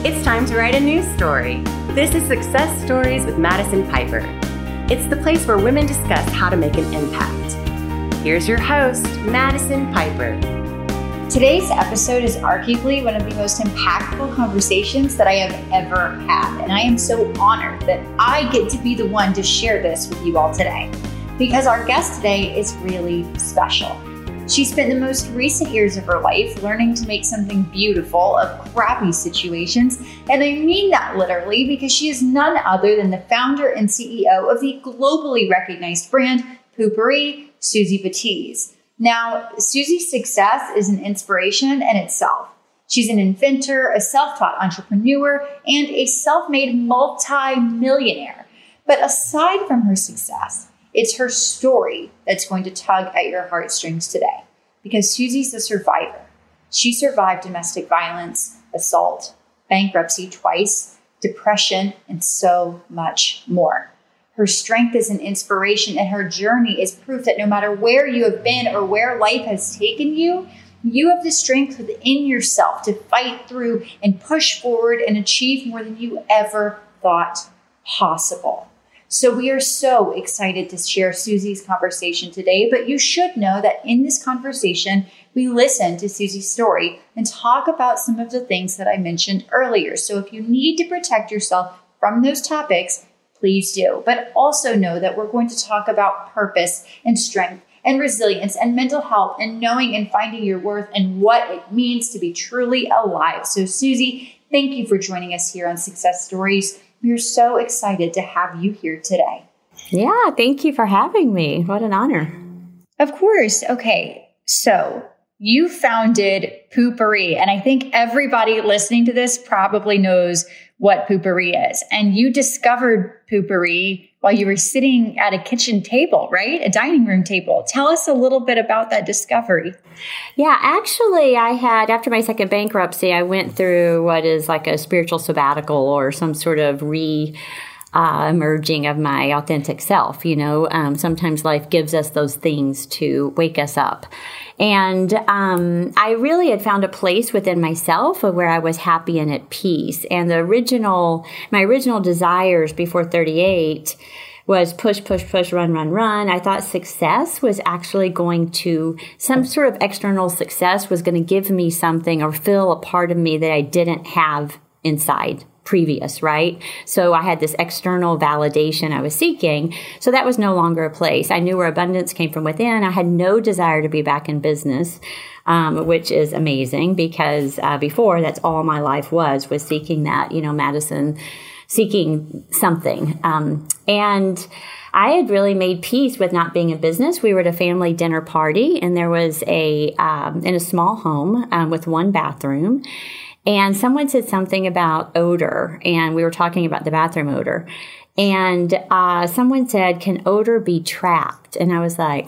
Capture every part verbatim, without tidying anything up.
It's time to write a news story. This is Success Stories with Madison Piper. It's the place where women discuss how to make an impact. Here's your host, Madison Piper. Today's episode is arguably one of the most impactful conversations that I have ever had, and I am so honored that I get to be the one to share this with you all today, because our guest today is really special. She spent the most recent years of her life learning to make something beautiful of crappy situations, and I mean that literally because she is none other than the founder and C E O of the globally recognized brand Poo-Pourri, Suzy Batiz. Now, Suzy's success is an inspiration in itself. She's an inventor, a self-taught entrepreneur, and a self-made multi-millionaire. But aside from her success, it's her story that's going to tug at your heartstrings today, because Suzy's a survivor. She survived domestic violence, assault, bankruptcy twice, depression, and so much more. Her strength is an inspiration, and her journey is proof that no matter where you have been or where life has taken you, you have the strength within yourself to fight through and push forward and achieve more than you ever thought possible. So we are so excited to share Suzy's conversation today, but you should know that in this conversation, we listen to Suzy's story and talk about some of the things that I mentioned earlier. So if you need to protect yourself from those topics, please do. But also know that we're going to talk about purpose and strength and resilience and mental health and knowing and finding your worth and what it means to be truly alive. So Suzy, thank you for joining us here on Success Stories. We're so excited to have you here today. Yeah, thank you for having me. What an honor. Of course. Okay, so you founded Poo-Pourri, and I think everybody listening to this probably knows what Poo-Pourri is. And you discovered Poo-Pourri while you were sitting at a kitchen table, right? A dining room table. Tell us a little bit about that discovery. Yeah, actually, I had, after my second bankruptcy, I went through what is like a spiritual sabbatical or some sort of re uh, emerging of my authentic self. You know, um, sometimes life gives us those things to wake us up. And um, I really had found a place within myself where I was happy and at peace. And the original, my original desires before thirty-eight was push, push, push, run, run, run. I thought success was actually going to, some sort of external success was going to give me something or fill a part of me that I didn't have inside previous, right? So I had this external validation I was seeking. So that was no longer a place. I knew where abundance came from within. I had no desire to be back in business, um, which is amazing because uh, before that's all my life was, was seeking that, you know, Madison, seeking something. Um, and I had really made peace with not being in business. We were at a family dinner party, and there was a, um, in a small home um, with one bathroom. And someone said something about odor, and we were talking about the bathroom odor. And uh, someone said, can odor be trapped? And I was like,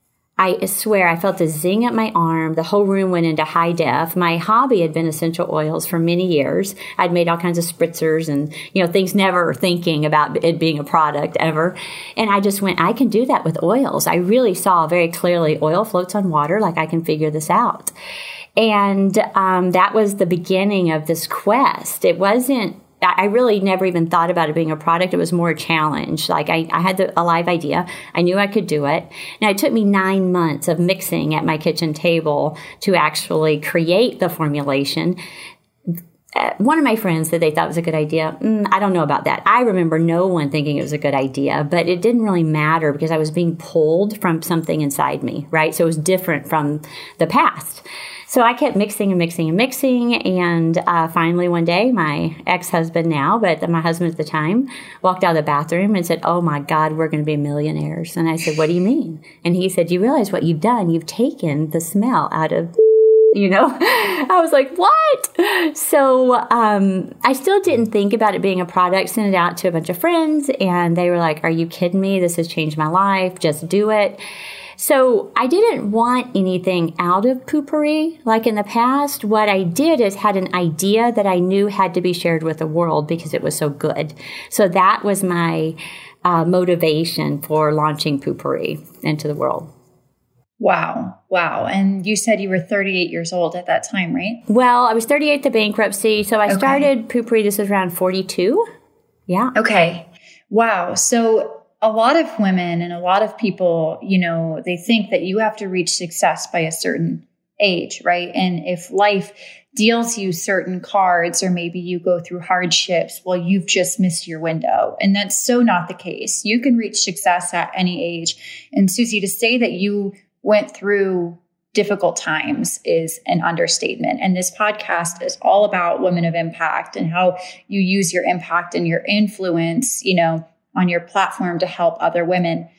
I swear, I felt a zing at my arm. The whole room went into high def. My hobby had been essential oils for many years. I'd made all kinds of spritzers and, you know, things never thinking about it being a product ever. And I just went, I can do that with oils. I really saw very clearly oil floats on water, like I can figure this out. And um, that was the beginning of this quest. It wasn't, I really never even thought about it being a product. It was more a challenge. Like I, I had the, a live idea. I knew I could do it. Now, it took me nine months of mixing at my kitchen table to actually create the formulation. Uh, one of my friends said they thought it was a good idea. Mm, I don't know about that. I remember no one thinking it was a good idea, but it didn't really matter because I was being pulled from something inside me, right? So it was different from the past. So I kept mixing and mixing and mixing. And uh, finally one day, my ex-husband now, but my husband at the time, walked out of the bathroom and said, oh my God, we're going to be millionaires. And I said, what do you mean? And he said, you realize what you've done? You've taken the smell out of, you know, I was like, what? So um, I still didn't think about it being a product, sent it out to a bunch of friends. And they were like, are you kidding me? This has changed my life. Just do it. So I didn't want anything out of Poo-Pourri like in the past. What I did is had an idea that I knew had to be shared with the world because it was so good. So that was my uh, motivation for launching Poo-Pourri into the world. Wow. Wow. And you said you were thirty-eight years old at that time, right? Well, I was thirty-eight at the bankruptcy. So I okay. started Poo-Pourri, this was around forty-two. Yeah. Okay. Wow. So a lot of women and a lot of people, you know, they think that you have to reach success by a certain age, right? And if life deals you certain cards, or maybe you go through hardships, well, you've just missed your window. And that's so not the case. You can reach success at any age. And Susie, to say that you went through difficult times is an understatement. And this podcast is all about women of impact and how you use your impact and your influence, you know, on your platform to help other women.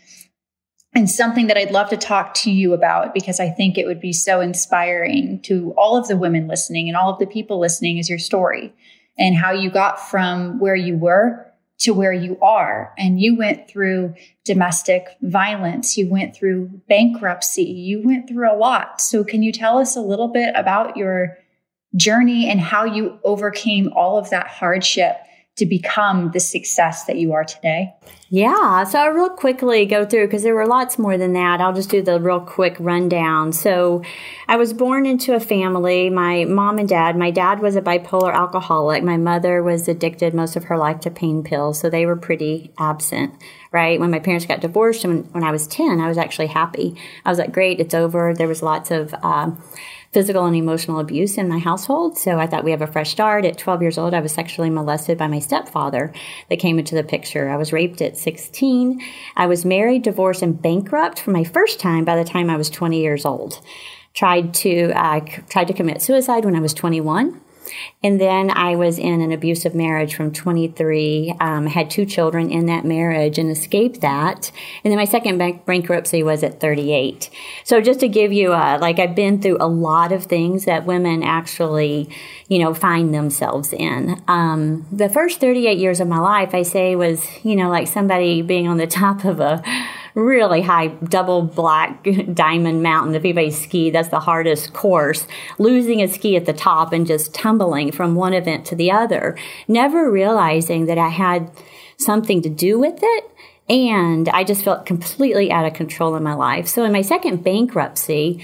And something that I'd love to talk to you about, because I think it would be so inspiring to all of the women listening and all of the people listening, is your story and how you got from where you were to where you are. And you went through domestic violence. You went through bankruptcy. You went through a lot. So can you tell us a little bit about your journey and how you overcame all of that hardship to become the success that you are today? Yeah. So I'll real quickly go through, because there were lots more than that. I'll just do the real quick rundown. So I was born into a family, my mom and dad. My dad was a bipolar alcoholic. My mother was addicted most of her life to pain pills. So they were pretty absent, right? When my parents got divorced, and when, when I was ten, I was actually happy. I was like, great, it's over. There was lots of um, physical and emotional abuse in my household. So I thought we have a fresh start. At twelve years old, I was sexually molested by my stepfather that came into the picture. I was raped at sixteen. I was married, divorced, and bankrupt for my first time by the time I was twenty years old. Tried to, uh, tried to commit suicide when I was twenty-one. And then I was in an abusive marriage from twenty-three, um, had two children in that marriage and escaped that. And then my second bank- bankruptcy was at thirty-eight. So just to give you a, like, I've been through a lot of things that women actually, you know, find themselves in. Um, the first thirty-eight years of my life, I say, was, you know, like somebody being on the top of a really high double black diamond mountain. If anybody ski, that's the hardest course. Losing a ski at the top and just tumbling from one event to the other, never realizing that I had something to do with it. And I just felt completely out of control in my life. So in my second bankruptcy,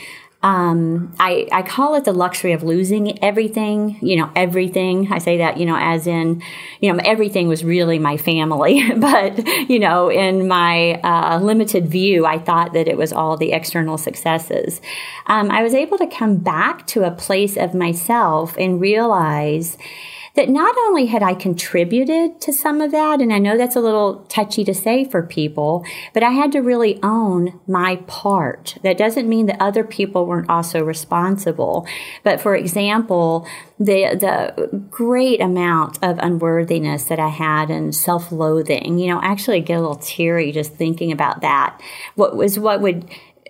Um, I, I call it the luxury of losing everything, you know, everything. I say that, you know, as in, you know, everything was really my family. But, you know, in my uh, limited view, I thought that it was all the external successes. Um, I was able to come back to a place of myself and realize that not only had I contributed to some of that, and I know that's a little touchy to say for people, but I had to really own my part. That doesn't mean that other people weren't also responsible. But for example, the the great amount of unworthiness that I had and self-loathing, you know, actually I get a little teary just thinking about that. What was what would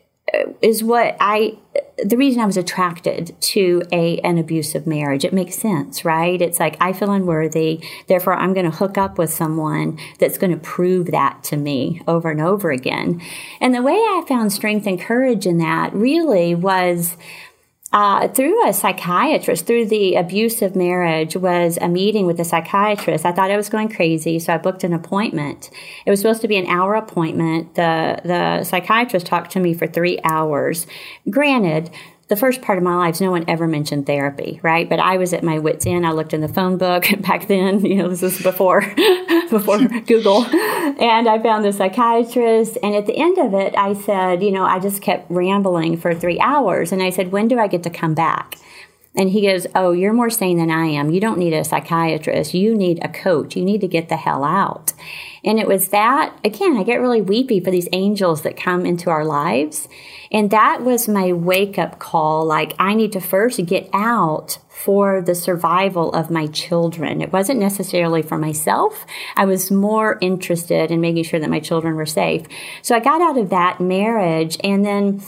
is what I, the reason I was attracted to a an abusive marriage. It makes sense, right? It's like, I feel unworthy, therefore I'm going to hook up with someone that's going to prove that to me over and over again. And the way I found strength and courage in that really was Uh, through a psychiatrist, through the abusive marriage, was a meeting with a psychiatrist. I thought I was going crazy, so I booked an appointment. It was supposed to be an hour appointment. The, the psychiatrist talked to me for three hours. Granted, the first part of my life, no one ever mentioned therapy, right? But I was at my wit's end. I looked in the phone book back then, you know, this was before, before Google. And I found the psychiatrist. And at the end of it, I said, you know, I just kept rambling for three hours. And I said, when do I get to come back? And he goes, oh, you're more sane than I am. You don't need a psychiatrist. You need a coach. You need to get the hell out. And it was that, again, I get really weepy for these angels that come into our lives. And that was my wake-up call. Like, I need to first get out for the survival of my children. It wasn't necessarily for myself. I was more interested in making sure that my children were safe. So I got out of that marriage, and then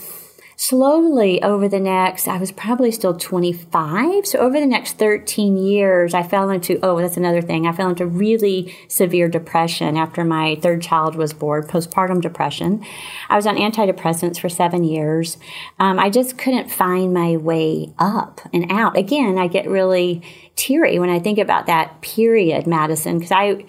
slowly over the next, I was probably still twenty-five. So over the next thirteen years, I fell into, oh, that's another thing. I fell into really severe depression after my third child was born, postpartum depression. I was on antidepressants for seven years. Um, I just couldn't find my way up and out. Again, I get really teary when I think about that period, Madison, because I,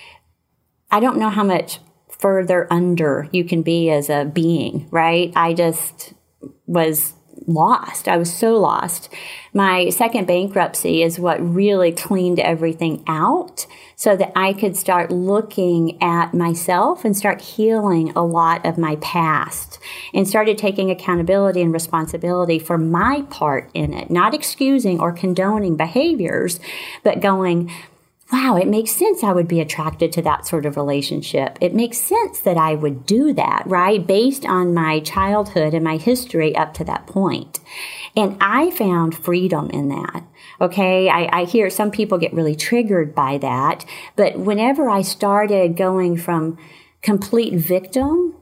I don't know how much further under you can be as a being, right? I just... was lost. I was so lost. My second bankruptcy is what really cleaned everything out so that I could start looking at myself and start healing a lot of my past and started taking accountability and responsibility for my part in it, not excusing or condoning behaviors, but going, wow, it makes sense I would be attracted to that sort of relationship. It makes sense that I would do that, right? Based on my childhood and my history up to that point. And I found freedom in that. Okay. I, I hear some people get really triggered by that. But whenever I started going from complete victim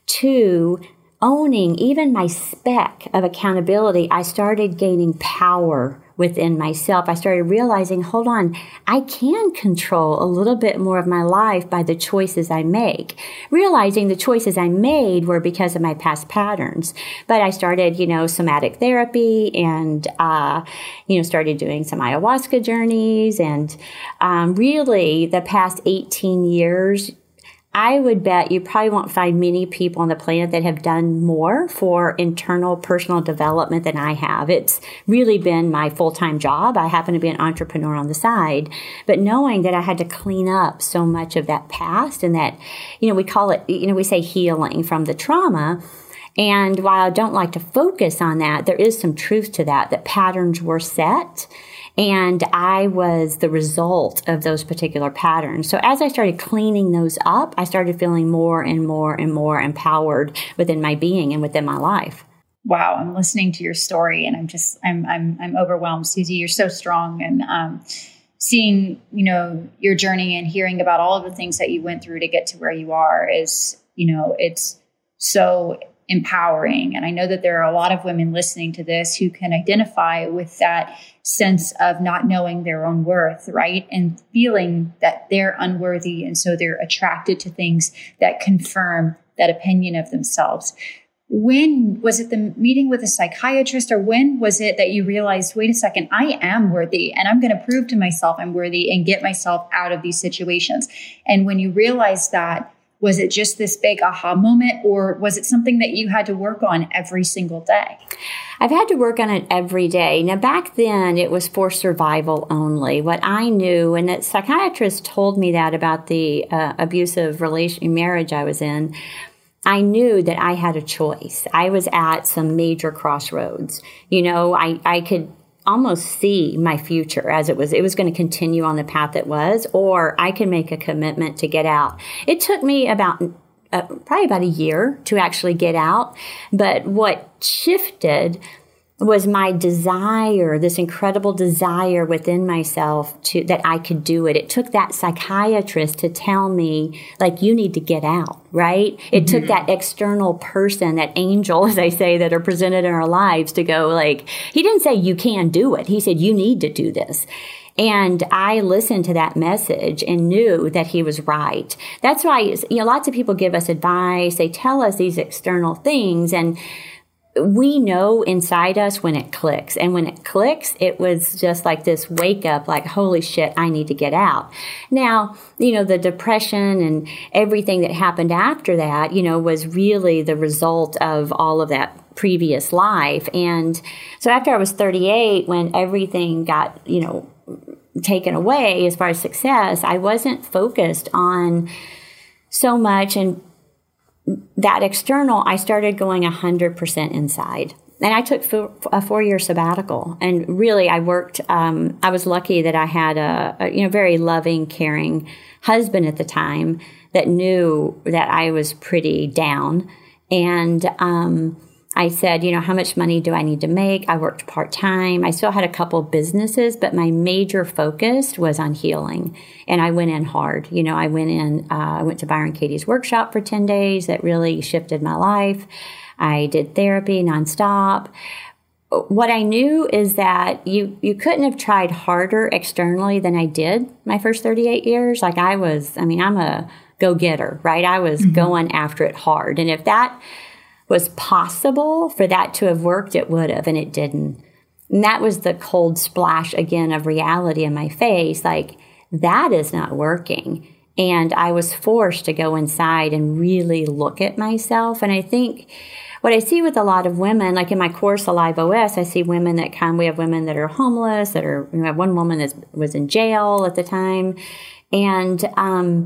to owning even my speck of accountability, I started gaining power within myself. I started realizing, hold on, I can control a little bit more of my life by the choices I make. Realizing the choices I made were because of my past patterns. But I started, you know, somatic therapy and, uh, you know, started doing some ayahuasca journeys. And um, really the past eighteen years, I would bet you probably won't find many people on the planet that have done more for internal personal development than I have. It's really been my full-time job. I happen to be an entrepreneur on the side, but knowing that I had to clean up so much of that past and that, you know, we call it, you know, we say healing from the trauma. And while I don't like to focus on that, there is some truth to that, that patterns were set. And I was the result of those particular patterns. So as I started cleaning those up, I started feeling more and more and more empowered within my being and within my life. Wow, I'm listening to your story and I'm just, I'm, I'm, I'm overwhelmed. Susie, you're so strong. And um, seeing, you know, your journey and hearing about all of the things that you went through to get to where you are is, you know, it's so empowering. And I know that there are a lot of women listening to this who can identify with that sense of not knowing their own worth, right? And feeling that they're unworthy. And so they're attracted to things that confirm that opinion of themselves. When was it the meeting with a psychiatrist, or when was it that you realized, wait a second, I am worthy and I'm going to prove to myself I'm worthy and get myself out of these situations? And when you realized that, was it just this big aha moment, or was it something that you had to work on every single day? I've had to work on it every day. Now, back then, it was for survival only. What I knew, and a psychiatrist told me that about the uh, abusive relation marriage I was in, I knew that I had a choice. I was at some major crossroads. You know, I, I could almost see my future as it was. It was going to continue on the path it was, or I could make a commitment to get out. It took me about uh, probably about a year to actually get out. But what shifted was my desire, this incredible desire within myself to that I could do it. It took that psychiatrist to tell me, like, you need to get out, right? It mm-hmm. took that external person, that angel, as I say, that are presented in our lives to go, like, he didn't say you can do it. He said, you need to do this. And I listened to that message and knew that he was right. That's why, you know, lots of people give us advice. They tell us these external things, and we know inside us when it clicks. And when it clicks, it was just like this wake up, like, holy shit, I need to get out. Now, you know, the depression and everything that happened after that, you know, was really the result of all of that previous life. And so after I was thirty-eight, when everything got, you know, taken away as far as success, I wasn't focused on so much and that external. I started going one hundred percent inside. And I took a four-year sabbatical. And really, I worked, um, I was lucky that I had a, a, you know, very loving, caring husband at the time that knew that I was pretty down. And um, I said, you know, how much money do I need to make? I worked part-time. I still had a couple businesses, but my major focus was on healing. And I went in hard. You know, I went in, uh, I went to Byron Katie's workshop for ten days. That really shifted my life. I did therapy nonstop. What I knew is that you, you couldn't have tried harder externally than I did my first thirty-eight years. Like I was, I mean, I'm a go-getter, right? I was mm-hmm. going after it hard. And if that was possible for that to have worked, it would have, and it didn't. And that was the cold splash again of reality in my face. Like, that is not working. And I was forced to go inside and really look at myself. And I think what I see with a lot of women, like in my course, Alive O S, I see women that come, we have women that are homeless, that are, we have one woman that was in jail at the time. And um,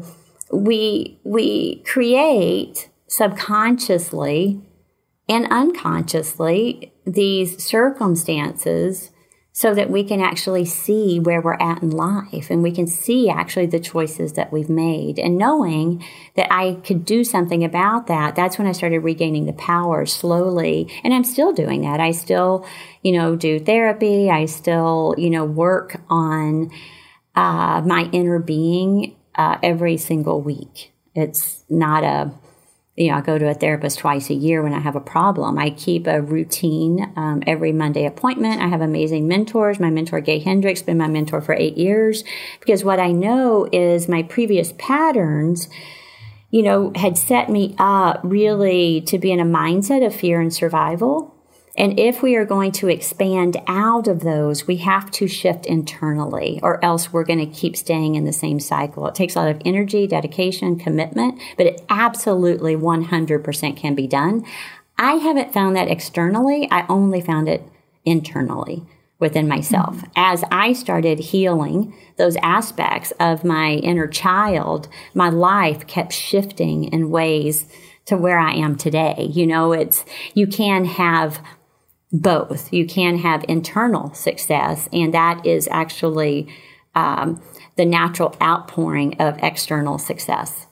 we we create subconsciously and unconsciously these circumstances so that we can actually see where we're at in life, and we can see actually the choices that we've made. And knowing that I could do something about that, that's when I started regaining the power slowly. And I'm still doing that. I still, you know, do therapy. I still, you know, work on uh, my inner being uh, every single week. It's not a, you know, I go to a therapist twice a year when I have a problem. I keep a routine um, every Monday appointment. I have amazing mentors. My mentor, Gay Hendricks, been my mentor for eight years because what I know is my previous patterns, you know, had set me up really to be in a mindset of fear and survival. And if we are going to expand out of those, we have to shift internally, or else we're going to keep staying in the same cycle. It takes a lot of energy, dedication, commitment, but it absolutely one hundred percent can be done. I haven't found that externally. I only found it internally within myself. Mm-hmm. As I started healing those aspects of my inner child, my life kept shifting in ways to where I am today. You know, it's, you can have both. You can have internal success, and that is actually um, the natural outpouring of external success.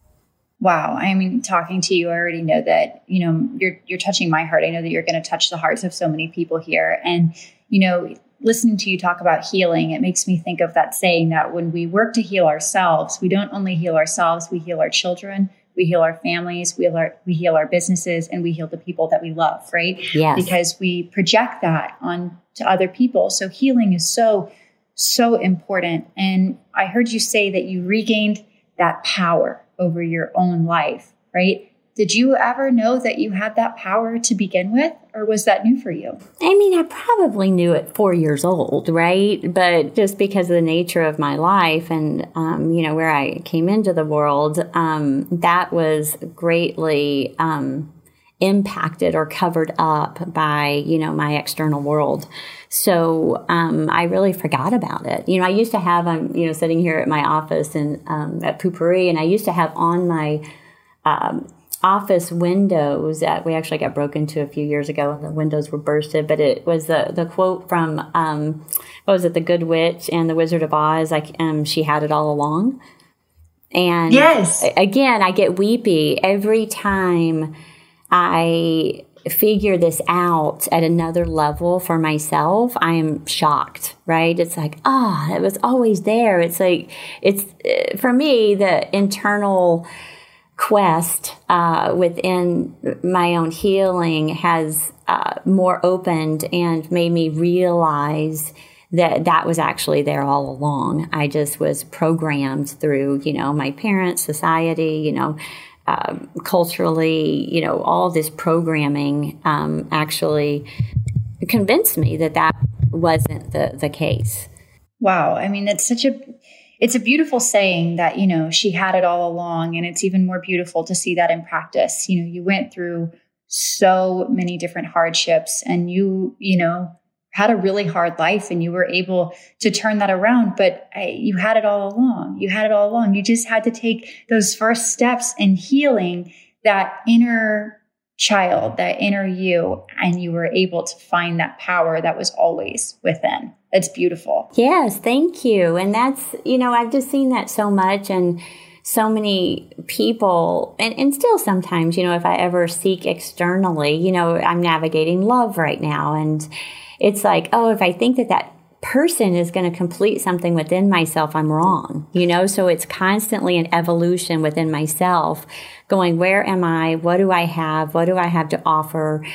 Wow. I mean, talking to you, I already know that, you know, you're, you're touching my heart. I know that you're going to touch the hearts of so many people here. And, you know, listening to you talk about healing, it makes me think of that saying that when we work to heal ourselves, we don't only heal ourselves, we heal our children, we heal our families, we heal our, we heal our businesses, and we heal the people that we love, right? Yes. Because we project that on to other people. So healing is so, so important. And I heard you say that you regained that power over your own life, right? Did you ever know that you had that power to begin with, or was that new for you? I mean, I probably knew at four years old, right? But just because of the nature of my life and, um, you know, where I came into the world, um, that was greatly um, impacted or covered up by, you know, my external world. So um, I really forgot about it. You know, I used to have, I'm, you know, sitting here at my office and um, at Poo-Pourri, and I used to have on my um, office windows that we actually got broken into a few years ago, and the windows were bursted. But it was the the quote from um, what was it, The Good Witch and the Wizard of Oz? Like um, she had it all along. And yes, again, I get weepy every time I figure this out at another level for myself. I am shocked, right? It's like, ah, oh, it was always there. It's like, it's for me, the internal quest uh, within my own healing has uh, more opened and made me realize that that was actually there all along. I just was programmed through, you know, my parents, society, you know, um, culturally, you know, all this programming um, actually convinced me that that wasn't the, the case. Wow. I mean, it's such a It's a beautiful saying that, you know, she had it all along. And it's even more beautiful to see that in practice. You know, you went through so many different hardships, and you, you know, had a really hard life, and you were able to turn that around. But I, you had it all along. You had it all along. You just had to take those first steps in healing that inner child, that inner you, and you were able to find that power that was always within. It's beautiful. Yes, thank you. And that's, you know, I've just seen that so much, and so many people, and, and still sometimes, you know, if I ever seek externally, you know, I'm navigating love right now, and it's like, oh, if I think that that person is going to complete something within myself, I'm wrong, you know? So it's constantly an evolution within myself going, where am I? What do I have? What do I have to offer?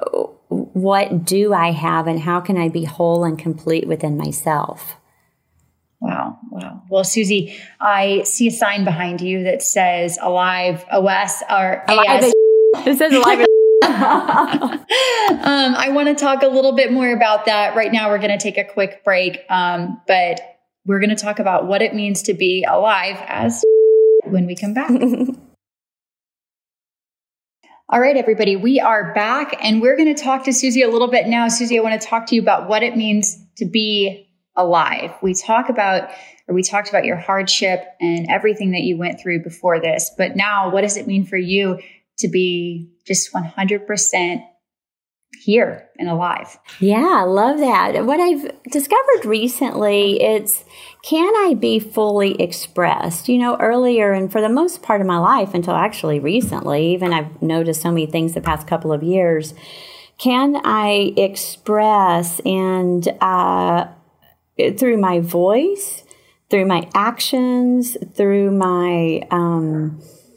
What do I have, and how can I be whole and complete within myself? Wow. Wow. Well, Susie, I see a sign behind you that says Alive O S or A S. It says Alive. um, I want to talk a little bit more about that. Right now, we're going to take a quick break, um, but we're going to talk about what it means to be alive as when we come back. All right, everybody, we are back and we're going to talk to Susie a little bit now. Susie, I want to talk to you about what it means to be alive. We talk about, or we talked about your hardship and everything that you went through before this, but now what does it mean for you to be just one hundred percent here and alive? Yeah, I love that. What I've discovered recently, it's, can I be fully expressed? You know, earlier and for the most part of my life until actually recently, even I've noticed so many things the past couple of years, can I express and uh, through my voice, through my actions, through my um,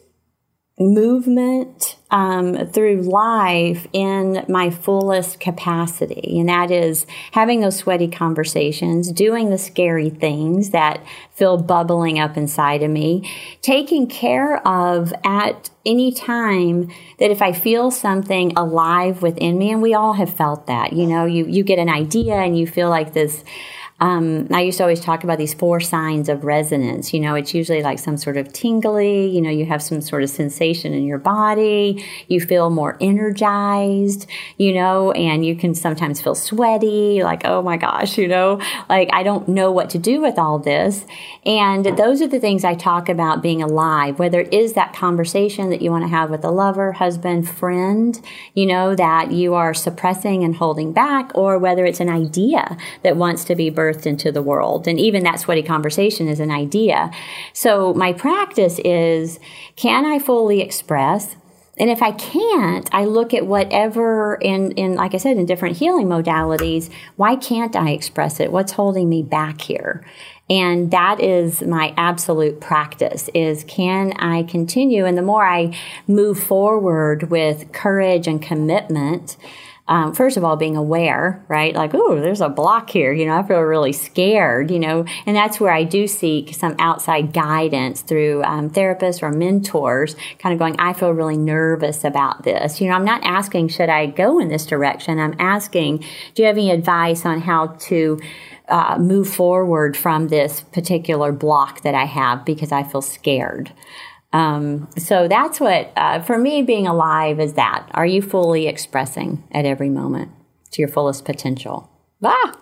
movement, um, through life in my fullest capacity. And that is having those sweaty conversations, doing the scary things that feel bubbling up inside of me, taking care of at any time that if I feel something alive within me, and we all have felt that, you know, you, you get an idea and you feel like this. Um, I used to always talk about these four signs of resonance. You know, it's usually like some sort of tingly, you know, you have some sort of sensation in your body, you feel more energized, you know, and you can sometimes feel sweaty, like, oh my gosh, you know, like I don't know what to do with all this. And those are the things I talk about being alive, whether it is that conversation that you want to have with a lover, husband, friend, you know, that you are suppressing and holding back, or whether it's an idea that wants to be birthed into the world. And even that sweaty conversation is an idea. So my practice is, can I fully express? And if I can't, I look at whatever in, in, like I said, in different healing modalities, why can't I express it? What's holding me back here? And that is my absolute practice is, can I continue? And the more I move forward with courage and commitment, Um, first of all, being aware, right? Like, oh, there's a block here. You know, I feel really scared, you know, and that's where I do seek some outside guidance through um, therapists or mentors, kind of going, I feel really nervous about this. You know, I'm not asking, should I go in this direction? I'm asking, do you have any advice on how to uh, move forward from this particular block that I have because I feel scared? Um, so that's what, uh, for me, being alive is that. Are you fully expressing at every moment to your fullest potential? Ah!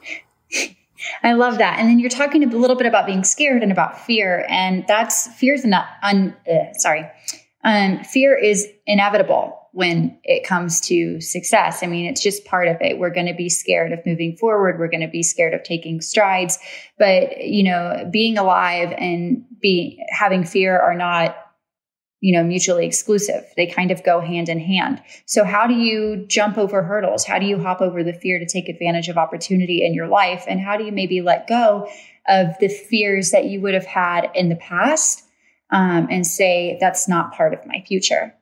I love that. And then you're talking a little bit about being scared and about fear. And that's, fear's not, un, uh, sorry. Um, fear is inevitable when it comes to success. I mean, it's just part of it. We're going to be scared of moving forward. We're going to be scared of taking strides. But, you know, being alive and be, having fear are not, you know, mutually exclusive. They kind of go hand in hand. So how do you jump over hurdles? How do you hop over the fear to take advantage of opportunity in your life? And how do you maybe let go of the fears that you would have had in the past um, and say, that's not part of my future?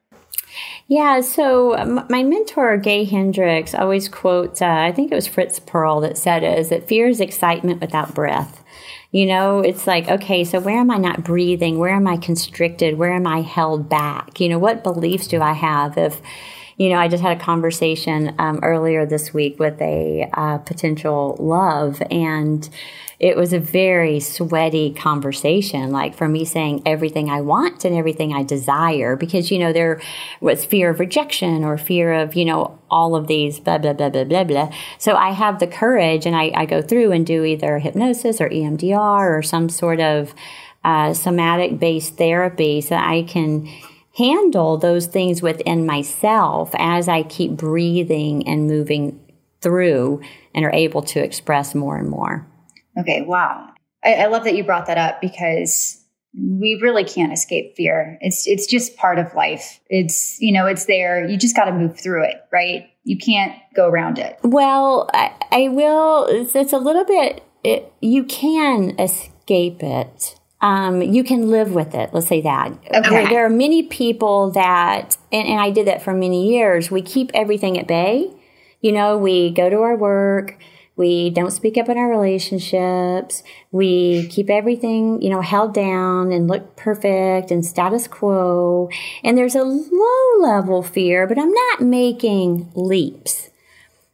Yeah, so um, my mentor, Gay Hendricks, always quotes, uh, I think it was Fritz Perl that said it, is that fear is excitement without breath. You know, it's like, okay, so where am I not breathing? Where am I constricted? Where am I held back? You know, what beliefs do I have? If, you know, I just had a conversation um, earlier this week with a uh, potential love, and it was a very sweaty conversation, like for me saying everything I want and everything I desire, because, you know, there was fear of rejection or fear of, you know, all of these blah, blah, blah, blah, blah, blah. So I have the courage and I, I go through and do either hypnosis or E M D R or some sort of uh, somatic-based therapy so I can handle those things within myself as I keep breathing and moving through and are able to express more and more. Okay. Wow. I, I love that you brought that up because we really can't escape fear. It's, it's just part of life. It's, you know, it's there. You just got to move through it, right? You can't go around it. Well, I, I will, it's, it's a little bit, it, you can escape it. Um, you can live with it. Let's say that. Okay. There are many people that, and, and I did that for many years. We keep everything at bay. You know, we go to our work. We don't speak up in our relationships. We keep everything, you know, held down and look perfect and status quo. And there's a low level fear, but I'm not making leaps.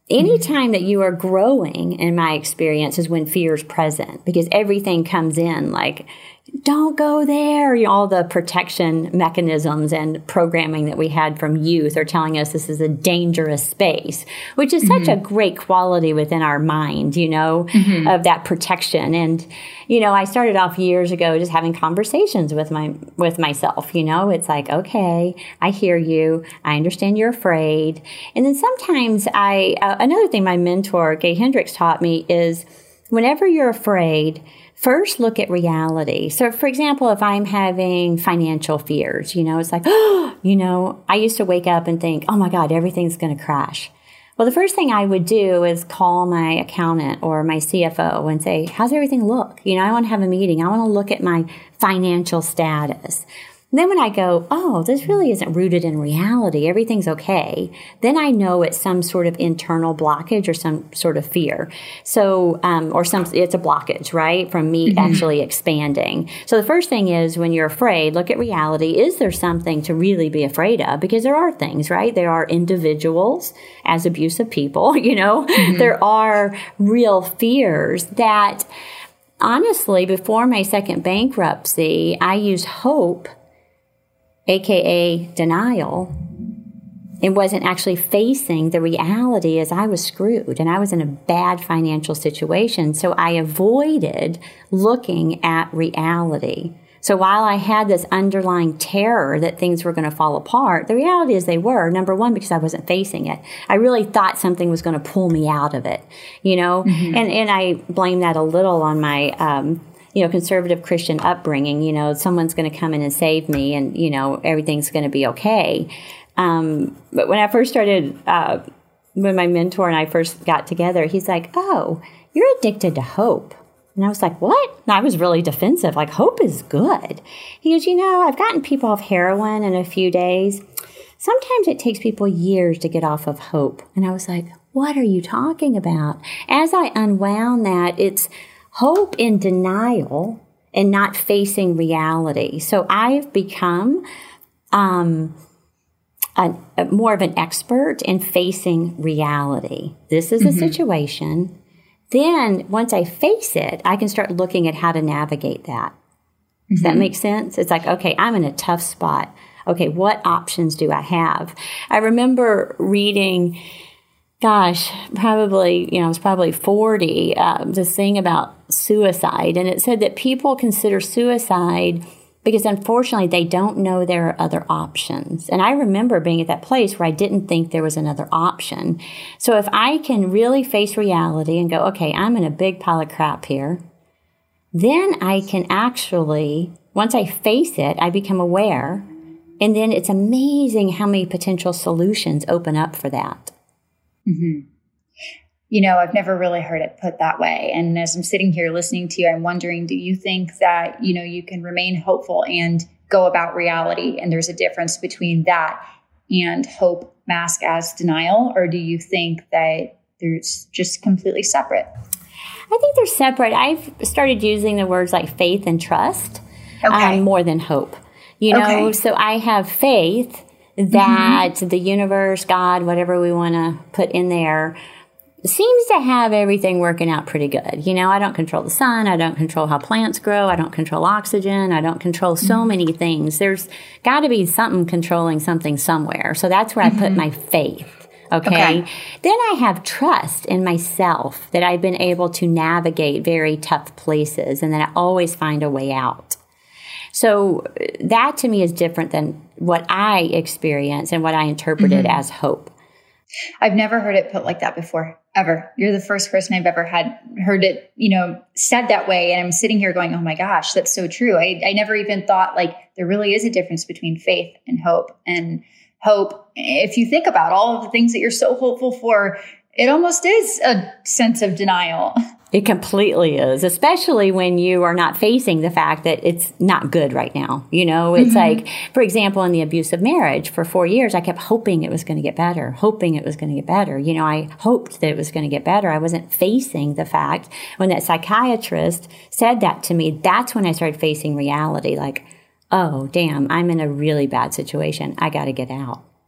Anytime that you are growing, in my experience, is when fear is present, because everything comes in like, don't go there. You know, all the protection mechanisms and programming that we had from youth are telling us this is a dangerous space, which is mm-hmm. such a great quality within our mind, you know, mm-hmm. of that protection. And, you know, I started off years ago just having conversations with my, with myself, you know, it's like, okay, I hear you. I understand you're afraid. And then sometimes I, uh, another thing my mentor, Gay Hendricks, taught me is whenever you're afraid, first, look at reality. So, for example, if I'm having financial fears, you know, it's like, oh, you know, I used to wake up and think, oh my God, everything's going to crash. Well, the first thing I would do is call my accountant or my C F O and say, how's everything look? You know, I want to have a meeting. I want to look at my financial status. And then when I go, oh, this really isn't rooted in reality, everything's okay, then I know it's some sort of internal blockage or some sort of fear. So, um, or some, it's a blockage, right, from me mm-hmm. actually expanding. So the first thing is when you're afraid, look at reality. Is there something to really be afraid of? Because there are things, right? There are individuals as abusive people, you know, mm-hmm. there are real fears that honestly, before my second bankruptcy, I used hope, A K A denial, and wasn't actually facing the reality as I was screwed and I was in a bad financial situation. So I avoided looking at reality. So while I had this underlying terror that things were going to fall apart, the reality is they were, number one, because I wasn't facing it. I really thought something was going to pull me out of it, you know, mm-hmm. and, and I blame that a little on my, um, you know, conservative Christian upbringing. You know, someone's going to come in and save me and, you know, everything's going to be okay. Um, but when I first started, uh, when my mentor and I first got together, he's like, oh, you're addicted to hope. And I was like, what? And I was really defensive. Like, hope is good. He goes, you know, I've gotten people off heroin in a few days. Sometimes it takes people years to get off of hope. And I was like, what are you talking about? As I unwound that, it's hope in denial and not facing reality. So I've become um, a, a more of an expert in facing reality. This is mm-hmm. a situation. Then once I face it, I can start looking at how to navigate that. Does mm-hmm. that make sense? It's like, okay, I'm in a tough spot. Okay, what options do I have? I remember reading, gosh, probably, you know, I was probably forty, uh, this thing about suicide. And it said that people consider suicide because unfortunately they don't know there are other options. And I remember being at that place where I didn't think there was another option. So if I can really face reality and go, okay, I'm in a big pile of crap here, then I can actually, once I face it, I become aware. And then it's amazing how many potential solutions open up for that. Mm-hmm. You know, I've never really heard it put that way. And as I'm sitting here listening to you, I'm wondering, do you think that, you know, you can remain hopeful and go about reality? And there's a difference between that and hope masked as denial? Or do you think that there's just completely separate? I think they're separate. I've started using the words like faith and trust okay. um, more than hope. You know, okay. So I have faith that mm-hmm. the universe, God, whatever we want to put in there, seems to have everything working out pretty good. You know, I don't control the sun. I don't control how plants grow. I don't control oxygen. I don't control so mm-hmm. many things. There's got to be something controlling something somewhere. So that's where mm-hmm. I put my faith. Okay? okay. Then I have trust in myself that I've been able to navigate very tough places and that I always find a way out. So that to me is different than what I experience and what I interpreted mm-hmm. as hope. I've never heard it put like that before, ever. You're the first person I've ever had heard it, you know, said that way. And I'm sitting here going, oh my gosh, that's so true. I, I never even thought like there really is a difference between faith and hope. And hope, if you think about all of the things that you're so hopeful for, it almost is a sense of denial. It completely is, especially when you are not facing the fact that it's not good right now. You know, it's mm-hmm. like, for example, in the abusive marriage for four years, I kept hoping it was going to get better, hoping it was going to get better. You know, I hoped that it was going to get better. I wasn't facing the fact. When that psychiatrist said that to me, that's when I started facing reality. Like, oh, damn, I'm in a really bad situation. I got to get out.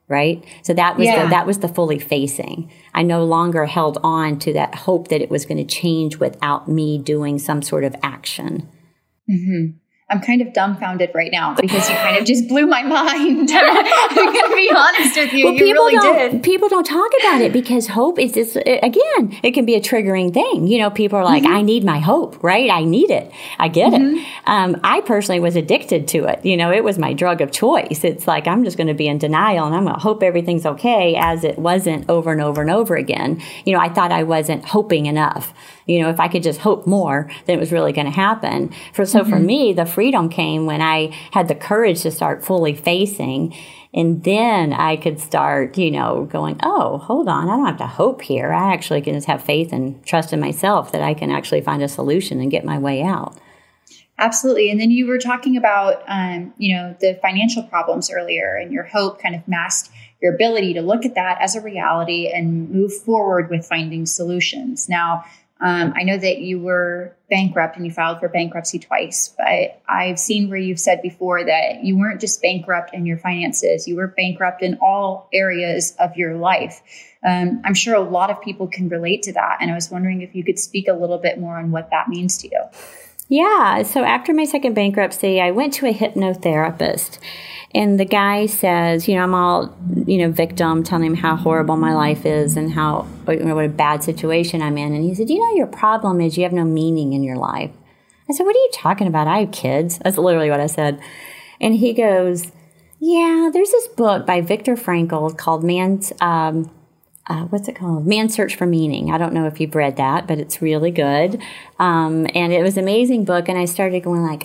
right? So that was Yeah. the, that was the fully facing. I no longer held on to that hope that it was going to change without me doing some sort of action. Mm-hmm. I'm kind of dumbfounded right now because you kind of just blew my mind. I'm going to be honest with you. Well, you people really don't, did. People don't talk about it because hope is just, again, it can be a triggering thing. You know, people are like, mm-hmm. I need my hope, right? I need it. I get mm-hmm. it. Um, I personally was addicted to it. You know, it was my drug of choice. It's like, I'm just going to be in denial and I'm going to hope everything's okay, as it wasn't over and over and over again. You know, I thought I wasn't hoping enough. You know, if I could just hope more, then it was really going to happen. For So mm-hmm. for me, the freedom came when I had the courage to start fully facing. And then I could start, you know, going, oh, hold on, I don't have to hope here. I actually can just have faith and trust in myself that I can actually find a solution and get my way out. Absolutely. And then you were talking about, um, you know, the financial problems earlier, and your hope kind of masked your ability to look at that as a reality and move forward with finding solutions. Now, Um, I know that you were bankrupt and you filed for bankruptcy twice, but I've seen where you've said before that you weren't just bankrupt in your finances, you were bankrupt in all areas of your life. Um, I'm sure a lot of people can relate to that. And I was wondering if you could speak a little bit more on what that means to you. Yeah. So after my second bankruptcy, I went to a hypnotherapist. And the guy says, you know, I'm all, you know, victim, telling him how horrible my life is and how, you know, what a bad situation I'm in. And he said, you know, your problem is you have no meaning in your life. I said, what are you talking about? I have kids. That's literally what I said. And he goes, yeah, there's this book by Viktor Frankl called Man's, um, uh, what's it called? Man's Search for Meaning. I don't know if you've read that, but it's really good. Um, and it was an amazing book. And I started going like,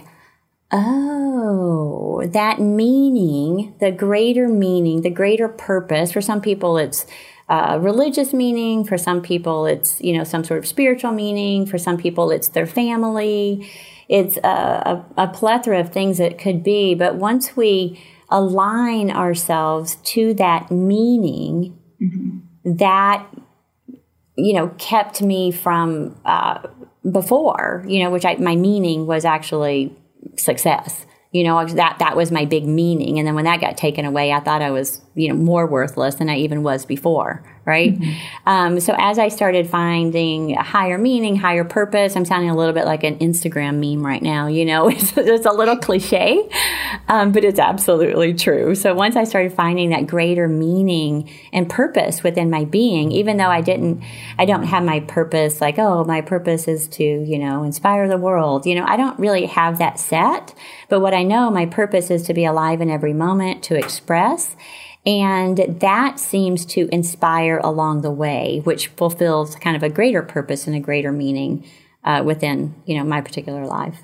oh, that meaning, the greater meaning, the greater purpose. For some people, it's uh, religious meaning. For some people, it's, you know, some sort of spiritual meaning. For some people, it's their family. It's a, a, a plethora of things that it could be. But once we align ourselves to that meaning, mm-hmm. that, you know, kept me from uh, before, you know, which I, my meaning was actually success. You know, that that was my big meaning. And then when that got taken away, I thought I was, you know, more worthless than I even was before, right? Mm-hmm. Um, so as I started finding a higher meaning, higher purpose, I'm sounding a little bit like an Instagram meme right now, you know, it's, it's a little cliche, um, but it's absolutely true. So once I started finding that greater meaning and purpose within my being, even though I didn't, I don't have my purpose like, oh, my purpose is to, you know, inspire the world. You know, I don't really have that set, but what I know my purpose is to be alive in every moment, to express. And that seems to inspire along the way, which fulfills kind of a greater purpose and a greater meaning uh, within, you know, my particular life.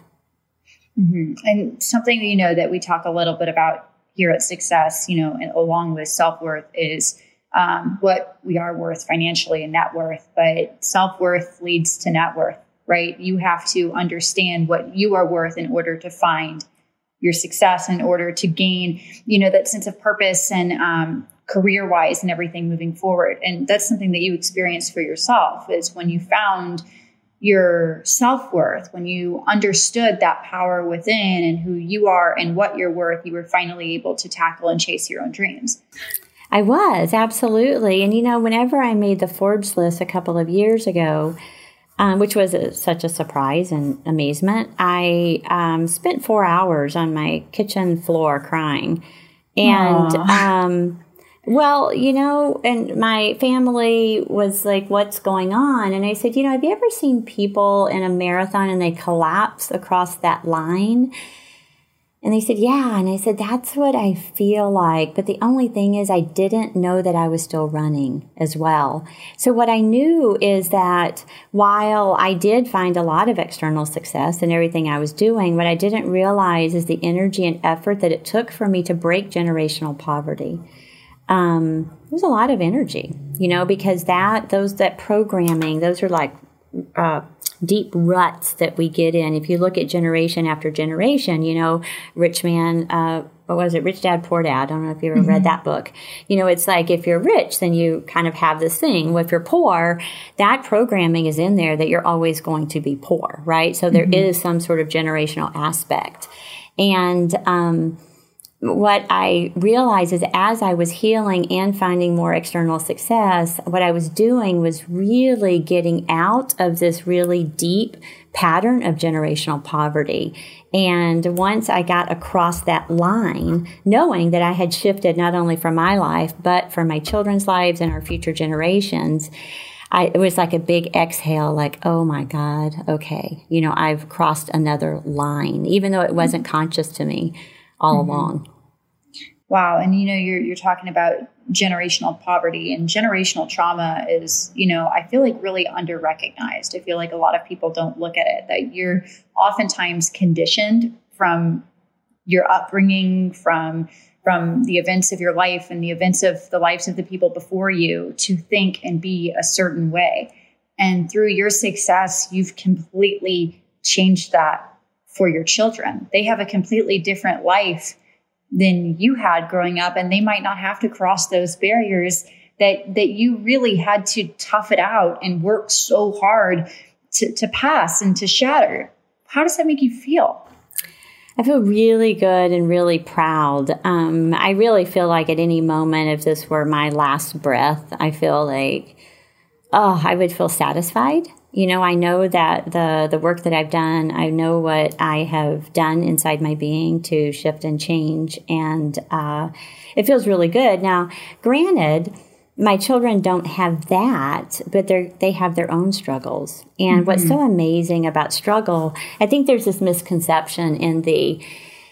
Mm-hmm. And something, you know, that we talk a little bit about here at Success, you know, and along with self-worth is um, what we are worth financially and net worth. But self-worth leads to net worth, right? You have to understand what you are worth in order to find your success, in order to gain, you know, that sense of purpose and um, career-wise and everything moving forward. And that's something that you experienced for yourself, is when you found your self-worth, when you understood that power within and who you are and what you're worth, you were finally able to tackle and chase your own dreams. I was, absolutely. And, you know, whenever I made the Forbes list a couple of years ago, Um, which was a, such a surprise and amazement, I um, spent four hours on my kitchen floor crying. And, um, well, you know, and my family was like, what's going on? And I said, you know, have you ever seen people in a marathon and they collapse across that line? And they said, yeah. And I said, that's what I feel like. But the only thing is I didn't know that I was still running as well. So what I knew is that while I did find a lot of external success in everything I was doing, what I didn't realize is the energy and effort that it took for me to break generational poverty. Um, it was a lot of energy, you know, because that, those, that programming, those are like, uh, deep ruts that we get in. If you look at generation after generation, you know, Rich Man, uh, what was it? Rich Dad, Poor Dad. I don't know if you ever mm-hmm. read that book. You know, it's like if you're rich, then you kind of have this thing. Well, if you're poor, that programming is in there that you're always going to be poor, right? So there mm-hmm. is some sort of generational aspect. And, um, what I realized is as I was healing and finding more external success, what I was doing was really getting out of this really deep pattern of generational poverty. And once I got across that line, knowing that I had shifted not only for my life, but for my children's lives and our future generations, I, it was like a big exhale, like, oh my God, okay, you know, I've crossed another line, even though it wasn't conscious to me all mm-hmm. along. Wow. And, you know, you're, you're talking about generational poverty, and generational trauma is, you know, I feel like really under-recognized. I feel like a lot of people don't look at it, that you're oftentimes conditioned from your upbringing, from, from the events of your life and the events of the lives of the people before you to think and be a certain way. And through your success, you've completely changed that for your children. They have a completely different life than you had growing up, and they might not have to cross those barriers that that you really had to tough it out and work so hard to, to pass and to shatter. How does that make you feel? I feel really good and really proud. Um, I really feel like at any moment, if this were my last breath, I feel like, oh, I would feel satisfied. You know, I know that the, the work that I've done, I know what I have done inside my being to shift and change. And uh, it feels really good. Now, granted, my children don't have that, but they they have their own struggles. And mm-hmm. what's so amazing about struggle, I think there's this misconception in the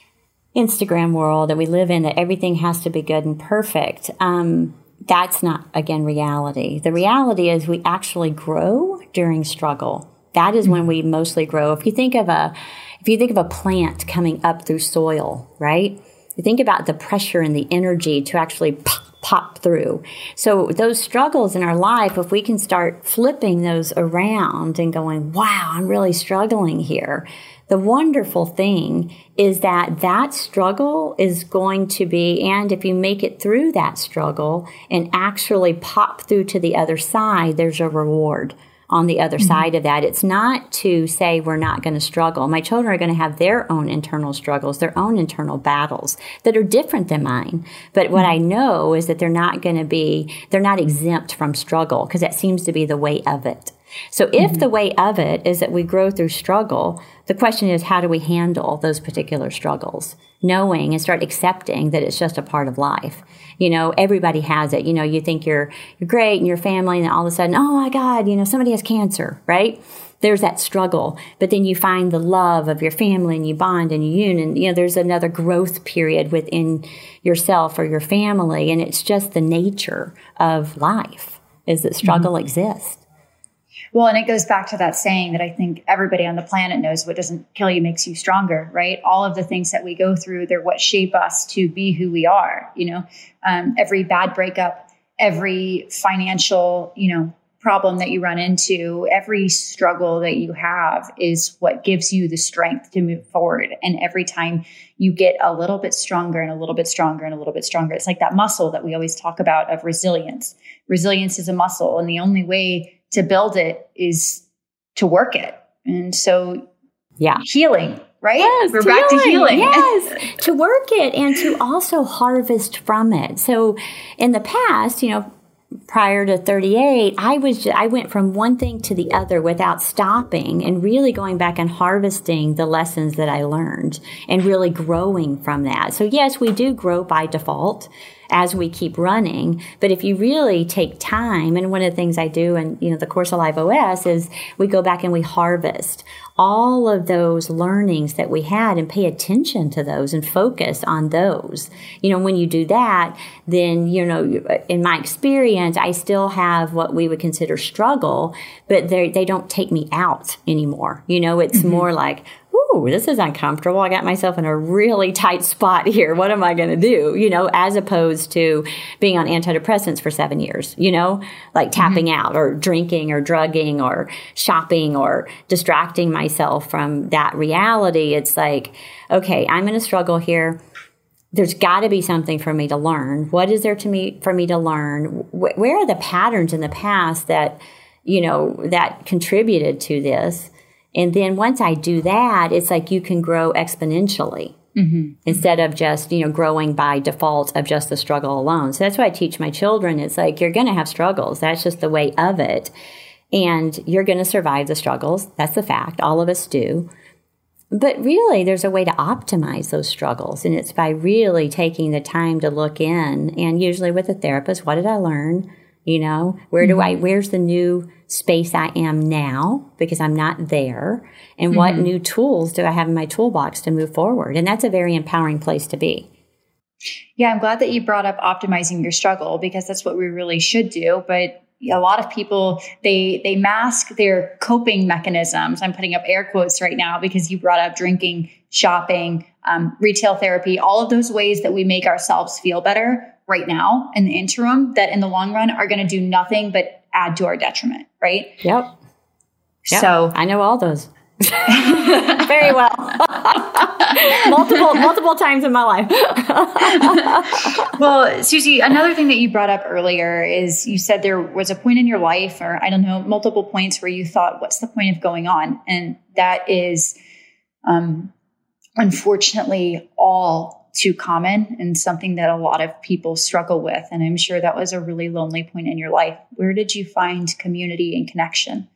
Instagram world that we live in that everything has to be good and perfect. Um, that's not, again, reality. The reality is we actually grow during struggle. That is when we mostly grow. If you think of a, if you think of a plant coming up through soil, right? You think about the pressure and the energy to actually pop, pop through. So those struggles in our life, if we can start flipping those around and going, wow, I'm really struggling here. The wonderful thing is that that struggle is going to be, and if you make it through that struggle and actually pop through to the other side, there's a reward on the other mm-hmm. side of that. It's not to say we're not going to struggle. My children are going to have their own internal struggles, their own internal battles that are different than mine. But mm-hmm. what I know is that they're not going to be, they're not exempt from struggle, because that seems to be the way of it. So if mm-hmm. the way of it is that we grow through struggle, the question is, how do we handle those particular struggles? Knowing and start accepting that it's just a part of life. You know, everybody has it. You know, you think you're you're great in your family, and then all of a sudden, oh my God, you know, somebody has cancer, right? There's that struggle. But then you find the love of your family and you bond and you union. You know, there's another growth period within yourself or your family. And it's just the nature of life is that struggle mm-hmm. exists. Well, and it goes back to that saying that I think everybody on the planet knows: what doesn't kill you makes you stronger, right? All of the things that we go through, they're what shape us to be who we are. You know, um, every bad breakup, every financial, you know, problem that you run into, every struggle that you have is what gives you the strength to move forward. And every time you get a little bit stronger and a little bit stronger and a little bit stronger, it's like that muscle that we always talk about of resilience. Resilience is a muscle, and the only way to build it is to work it. And so, yeah, healing, right? Yes, We're back healing, to healing. Yes, to work it and to also harvest from it. So in the past, you know, prior to thirty-eight, I was just, I went from one thing to the other without stopping and really going back and harvesting the lessons that I learned and really growing from that. So yes, we do grow by default as we keep running. But if you really take time, and one of the things I do in, you know, the Course Alive O S is we go back and we harvest all of those learnings that we had and pay attention to those and focus on those. You know, when you do that, then, you know, in my experience, I still have what we would consider struggle, but they they don't take me out anymore. You know, it's mm-hmm. more like, ooh, this is uncomfortable. I got myself in a really tight spot here. What am I going to do? You know, as opposed to being on antidepressants for seven years, you know, like tapping mm-hmm. out or drinking or drugging or shopping or distracting myself from that reality. It's like, okay, I'm in a struggle here. There's got to be something for me to learn. What is there to me for me to learn? Where are the patterns in the past that, you know, that contributed to this? And then once I do that, it's like you can grow exponentially. mm-hmm. instead of just, you know, growing by default of just the struggle alone. So that's why I teach my children. It's like, you're going to have struggles. That's just the way of it. And you're going to survive the struggles. That's the fact. All of us do. But really, there's a way to optimize those struggles. And it's by really taking the time to look in. And usually with a therapist, what did I learn? You know, where do I, where's the new space I am now because I'm not there? And what mm-hmm. new tools do I have in my toolbox to move forward? And that's a very empowering place to be. Yeah, I'm glad that you brought up optimizing your struggle because that's what we really should do. But a lot of people, they they mask their coping mechanisms. I'm putting up air quotes right now because you brought up drinking, shopping, um, retail therapy, all of those ways that we make ourselves feel better right now in the interim that in the long run are going to do nothing but add to our detriment, right? Yep. yep. So I know all those. Very well. multiple multiple times in my life. Well, Susie, another thing that you brought up earlier is you said there was a point in your life, or I don't know, multiple points where you thought, what's the point of going on? And that is um, unfortunately all too common and something that a lot of people struggle with. And I'm sure that was a really lonely point in your life. Where did you find community and connection?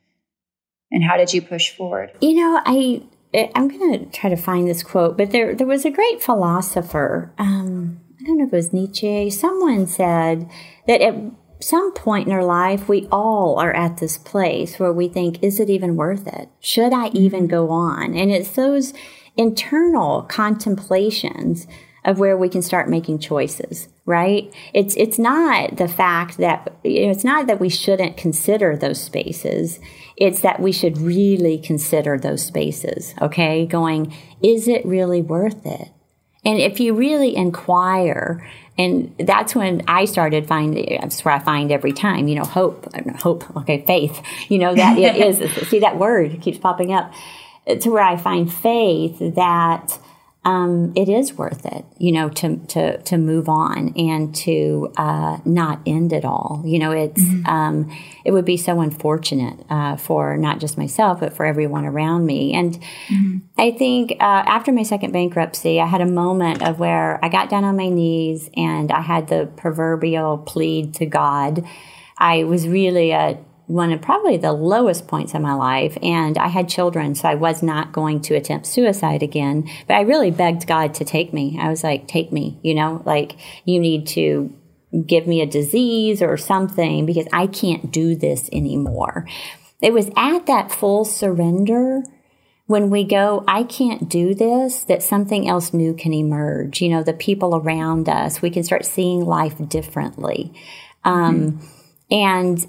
And how did you push forward? You know, I, I'm going to try to find this quote, but there there was a great philosopher, um, I don't know if it was Nietzsche, someone said that at some point in our life, we all are at this place where we think, is it even worth it? Should I even go on? And it's those internal contemplations of where we can start making choices, right? It's it's not the fact that, you know, it's not that we shouldn't consider those spaces. It's that we should really consider those spaces, okay? Going, is it really worth it? And if you really inquire, and that's when I started finding, that's where I find every time, you know, hope, hope, okay, faith, you know, that it is, see that word keeps popping up, to where I find faith that Um, it is worth it, you know, to, to, to move on and to, uh, not end it all. You know, it's, mm-hmm. um, it would be so unfortunate, uh, for not just myself, but for everyone around me. And mm-hmm. I think, uh, after my second bankruptcy, I had a moment of where I got down on my knees and I had the proverbial plead to God. I was really at one of probably the lowest points in my life. And I had children, so I was not going to attempt suicide again. But I really begged God to take me. I was like, take me, you know, like you need to give me a disease or something because I can't do this anymore. It was at that full surrender when we go, I can't do this, that something else new can emerge. You know, the people around us, we can start seeing life differently. Um, mm-hmm. And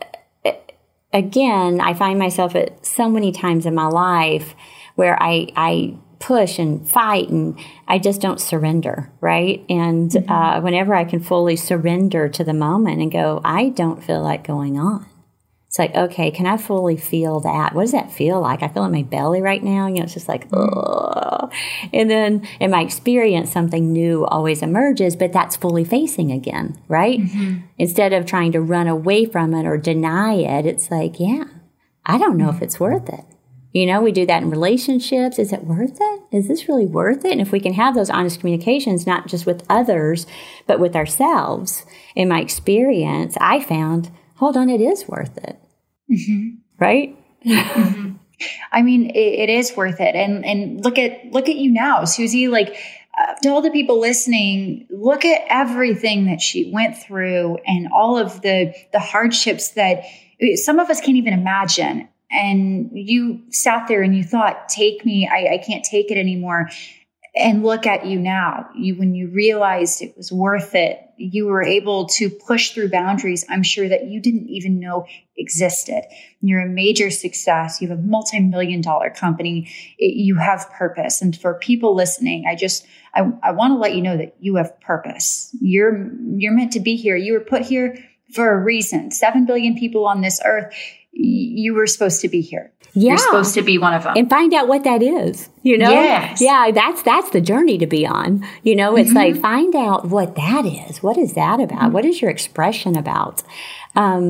again, I find myself at so many times in my life where I, I push and fight and I just don't surrender, right? And mm-hmm. uh, whenever I can fully surrender to the moment and go, I don't feel like going on. It's like, okay, can I fully feel that? What does that feel like? I feel in my belly right now. You know, it's just like, ugh. And then in my experience, something new always emerges, but that's fully facing again, right? Mm-hmm. Instead of trying to run away from it or deny it, it's like, yeah, I don't know mm-hmm. if it's worth it. You know, we do that in relationships. Is it worth it? Is this really worth it? And if we can have those honest communications, not just with others, but with ourselves, in my experience, I found, hold on, it is worth it. Mm-hmm. Right? mm-hmm. I mean, it, it is worth it. And and look at look at you now, Susie. Like uh, to all the people listening, look at everything that she went through and all of the the hardships that some of us can't even imagine. And you sat there and you thought, take me, I, I can't take it anymore. And look at you now. You, when you realized it was worth it, you were able to push through boundaries I'm sure that you didn't even know existed. You're a major success. You have a multi-million dollar company. It, you have purpose. And for people listening, I just, I, I want to let you know that you have purpose. You're, you're meant to be here. You were put here for a reason. Seven billion people on this earth. You were supposed to be here. Yeah. You're supposed to be one of them. And find out what that is, you know? Yes. Yeah, that's that's the journey to be on. You know, it's mm-hmm. like, find out what that is. What is that about? Mm-hmm. What is your expression about? Um,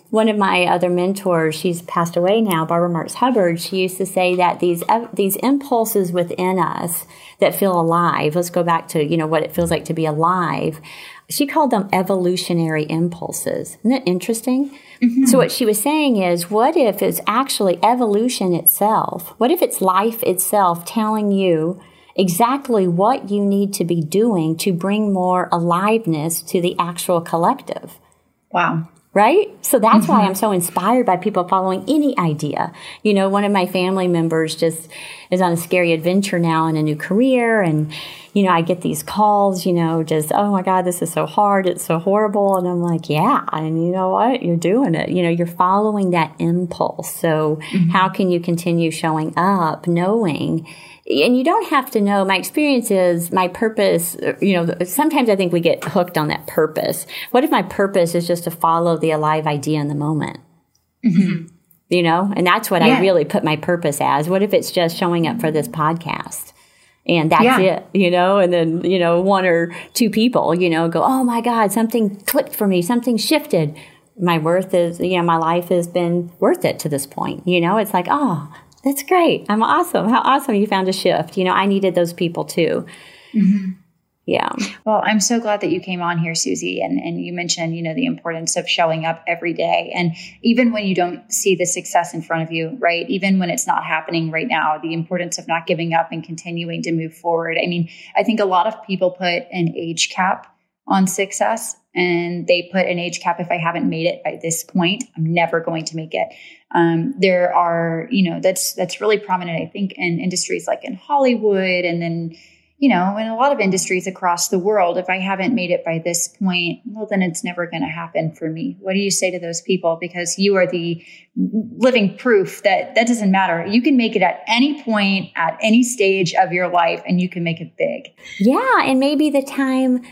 one of my other mentors, she's passed away now, Barbara Marx Hubbard, she used to say that these uh, these impulses within us that feel alive, let's go back to, you know, what it feels like to be alive. She called them evolutionary impulses. Isn't that interesting? Mm-hmm. So what she was saying is, what if it's actually evolution itself? What if it's life itself telling you exactly what you need to be doing to bring more aliveness to the actual collective? Wow. Right? So that's mm-hmm. why I'm so inspired by people following any idea. You know, one of my family members just is on a scary adventure now in a new career. And, you know, I get these calls, you know, just, oh my God, this is so hard. It's so horrible. And I'm like, yeah. And you know what? You're doing it. You know, you're following that impulse. So mm-hmm. how can you continue showing up knowing? And you don't have to know. My experience is my purpose, you know, sometimes I think we get hooked on that purpose. What if my purpose is just to follow the alive idea in the moment? Mm-hmm. You know, and that's what yeah. I really put my purpose as. What if it's just showing up for this podcast? And that's yeah. it, you know, and then, you know, one or two people, you know, go, oh my God, something clicked for me, something shifted. My worth is, you know, my life has been worth it to this point. You know, it's like, oh, that's great. I'm awesome. How awesome you found a shift. You know, I needed those people too. Mm-hmm. Yeah. Well, I'm so glad that you came on here, Susie. And, and you mentioned, you know, the importance of showing up every day. And even when you don't see the success in front of you, right? Even when it's not happening right now, the importance of not giving up and continuing to move forward. I mean, I think a lot of people put an age cap on success, and they put an age cap. If I haven't made it by this point, I'm never going to make it. Um, there are, you know, that's, that's really prominent, I think, in industries like in Hollywood, and then, you know, in a lot of industries across the world. If I haven't made it by this point, well, then it's never going to happen for me. What do you say to those people? Because you are the living proof that that doesn't matter. You can make it at any point, at any stage of your life, and you can make it big. Yeah. And maybe the time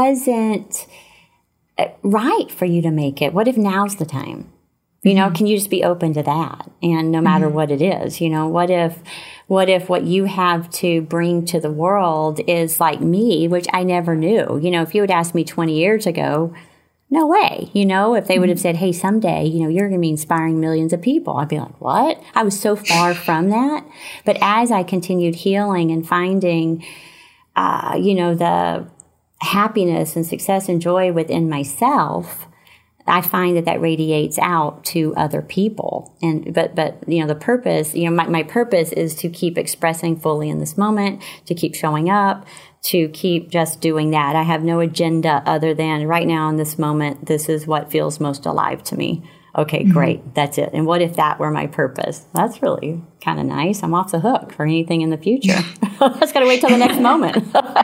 wasn't right for you to make it. What if now's the time? You know, mm-hmm. can you just be open to that? And no matter mm-hmm. what it is, you know, what if, what if what you have to bring to the world is like me, which I never knew? You know, if you had asked me twenty years ago, no way. You know, if they would have said, hey, someday, you know, you're going to be inspiring millions of people, I'd be like, what? I was so far from that. But as I continued healing and finding, uh, you know, the happiness and success and joy within myself, I find that that radiates out to other people. And, but, but, you know, the purpose, you know, my, my purpose is to keep expressing fully in this moment, to keep showing up, to keep just doing that. I have no agenda other than right now in this moment, this is what feels most alive to me. Okay, great. Mm-hmm. That's it. And what if that were my purpose? That's really kind of nice. I'm off the hook for anything in the future. I just got to wait till the next moment. But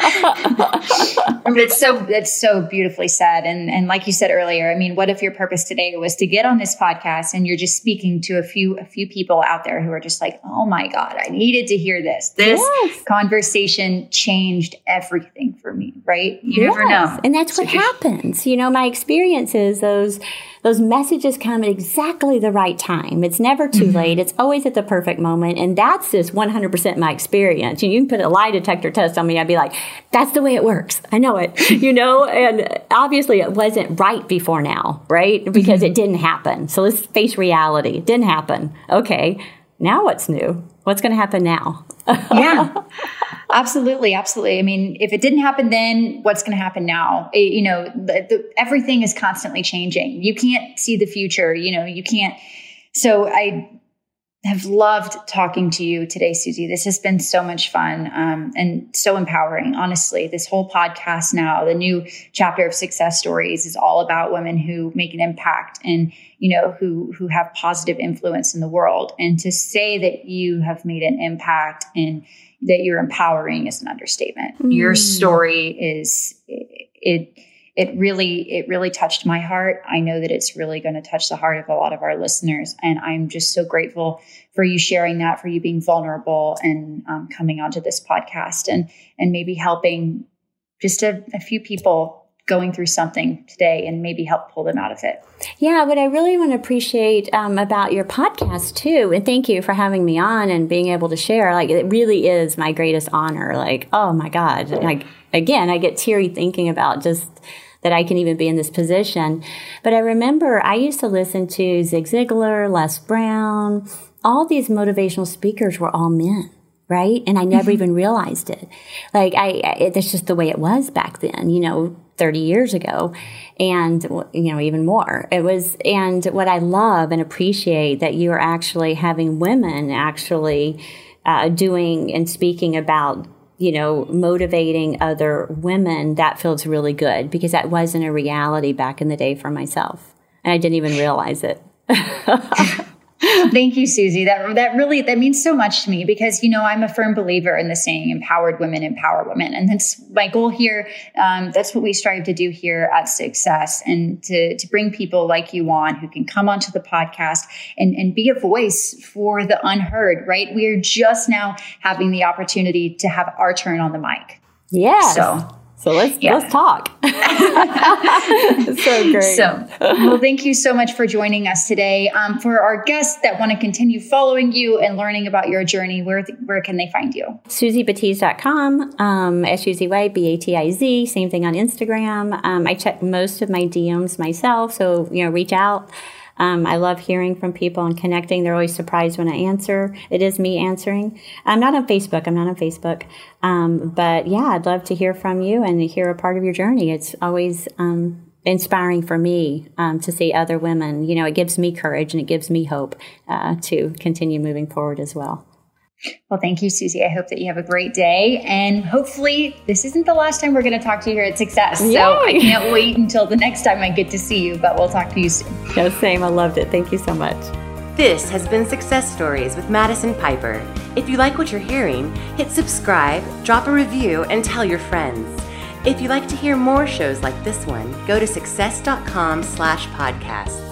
it's so, that's so beautifully said. And, and like you said earlier, I mean, what if your purpose today was to get on this podcast and you're just speaking to a few, a few people out there who are just like, oh my God, I needed to hear this. This yes. conversation changed everything for me, right? You yes. never know. And that's so what just, happens. You know, my experience is those, those messages come at exactly the right time. It's never too mm-hmm. late. It's always at the perfect moment. And that's just one hundred percent my experience. And you can put a lie detector test on me. I'd be like, that's the way it works. I know it, you know, and obviously it wasn't right before now, right? Because mm-hmm. it didn't happen. So let's face reality. It didn't happen. Okay. Now what's new? What's going to happen now? Yeah, absolutely. Absolutely. I mean, if it didn't happen then, what's going to happen now? It, you know, the, the, everything is constantly changing. You can't see the future. You know, you can't. So I have loved talking to you today, Susie. This has been so much fun um, and so empowering. Honestly, this whole podcast now, the new chapter of Success Stories, is all about women who make an impact and, you know, who who have positive influence in the world. And to say that you have made an impact and that you're empowering is an understatement. Mm. Your story is it. it It really, it really touched my heart. I know that it's really going to touch the heart of a lot of our listeners. And I'm just so grateful for you sharing that, for you being vulnerable and um, coming onto this podcast and, and maybe helping just a, a few people going through something today and maybe help pull them out of it. Yeah, what I really want to appreciate um, about your podcast too, and thank you for having me on and being able to share, like it really is my greatest honor. Like, oh my God, like again, I get teary thinking about just that I can even be in this position. But I remember I used to listen to Zig Ziglar, Les Brown, all these motivational speakers were all men, right? And I never even realized it. Like I, it, that's just the way it was back then, you know, thirty years ago. And, you know, even more. It was, and what I love and appreciate that you are actually having women actually uh, doing and speaking about, you know, motivating other women. That feels really good because that wasn't a reality back in the day for myself. And I didn't even realize it. Thank you, Susie. That that really, that means so much to me because, you know, I'm a firm believer in the saying, empowered women empower women. And that's my goal here. Um, that's what we strive to do here at Success, and to, to bring people like you on who can come onto the podcast and, and be a voice for the unheard, right? We are just now having the opportunity to have our turn on the mic. Yeah. So So let's yeah. let's talk. So great. So, well, thank you so much for joining us today. Um, for our guests that want to continue following you and learning about your journey, where where can they find you? Susie Batiz dot com, um, S U Z Y B A T I Z. Same thing on Instagram. Um, I check most of my D Ms myself, so you know, reach out. Um, I love hearing from people and connecting. They're always surprised when I answer. It is me answering. I'm not on Facebook. I'm not on Facebook. Um, but yeah, I'd love to hear from you and hear a part of your journey. It's always um, inspiring for me um, to see other women. You know, it gives me courage and it gives me hope uh, to continue moving forward as well. Well, thank you, Susie. I hope that you have a great day. And hopefully this isn't the last time we're going to talk to you here at Success. Yay! So I can't wait until the next time I get to see you, but we'll talk to you soon. No, same. I loved it. Thank you so much. This has been Success Stories with Madison Piper. If you like what you're hearing, hit subscribe, drop a review, and tell your friends. If you'd like to hear more shows like this one, go to success dot com slash podcast.